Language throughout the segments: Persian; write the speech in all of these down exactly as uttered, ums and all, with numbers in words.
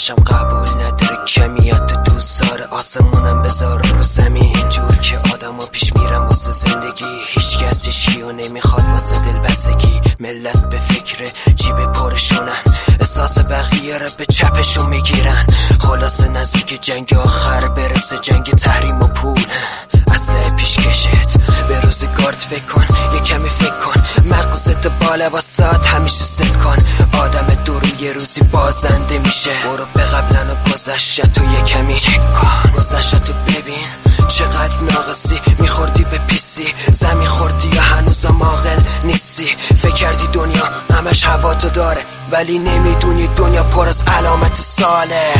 داداشم قبول نداره کمیت تو دوست داره آسمونم بذار رو زمین. اینجور که آدم ها پیش میرم واسه زندگی، هیچ کس هیچکیو نمیخواد واسه دل بستگی. ملت به فکر جیب پرشونن، احساس بقیه رو به چپشون میگیرن. خلاصه نزدیک جنگ آخر برسه، جنگ تحریم و پول. اسلحه پیش کشت به روزگارت فکر کن، یه کمی فکر کن. مغزت با لباسات همیشه ست کن. آدم دورو یه روزی بازنده میشه. برو به قبلن و گذشت و یه کمی چک کن. گذشت و ببین چقدر ناقصی، میخوردی به پیسی زمین خوردی یا هنوزم عاقل نیستی. فکر کردی دنیا همش هوا تو داره، ولی نمیدونی دنیا پر از علامت ساله.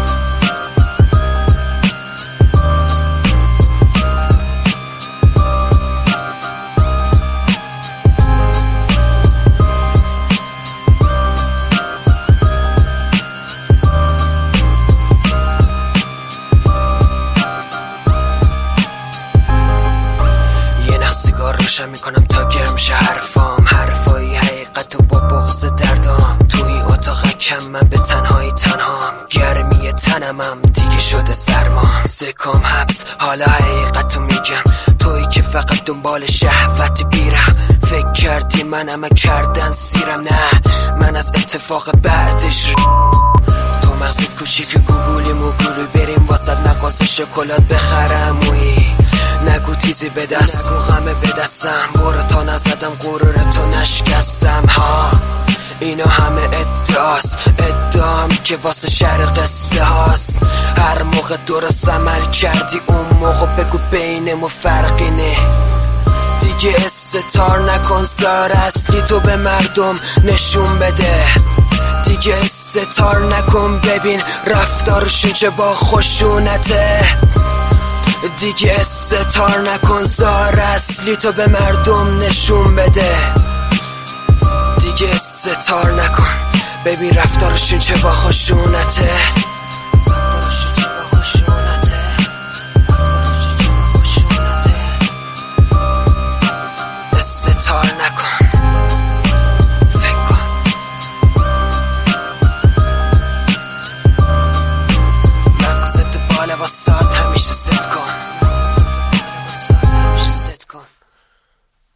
روشن میکنم تا گرم شه حرفام، حرفایی حقیقت و با بغض دردام. تو این اتاق کم من به تنهایی تنهام، گرمی تنمم دیگه شده سرما. سکم حبس حالا حقیقتو میگم، تویی که فقط دنبال شهوت بیرم. فکر کردی من همه کردن سیرم، نه من از اتفاق بعدش. تو مغزت کوچیک گوگولی موگولی، بریم واسد مقاس شکلات بخرم. مویی نگو تیزی به دست، نگو غمه به دستم. برو تا نزدم غرورتو نشکستم. ها اینا همه ادعاست، ادعام که واسه شهر قصه هاست. هر موقع درست عمل کردی اون موقع بگو بینمو فرقی نه. دیگه استتار نکن، زار اصلی تو به مردم نشون بده. دیگه استتار نکن، ببین رفتارشون چه با خشونته. دیگه استتار نکن، زار اصلی تو به مردم نشون بده. دیگه استتار نکن، ببین رفتارشون چه با خشونته.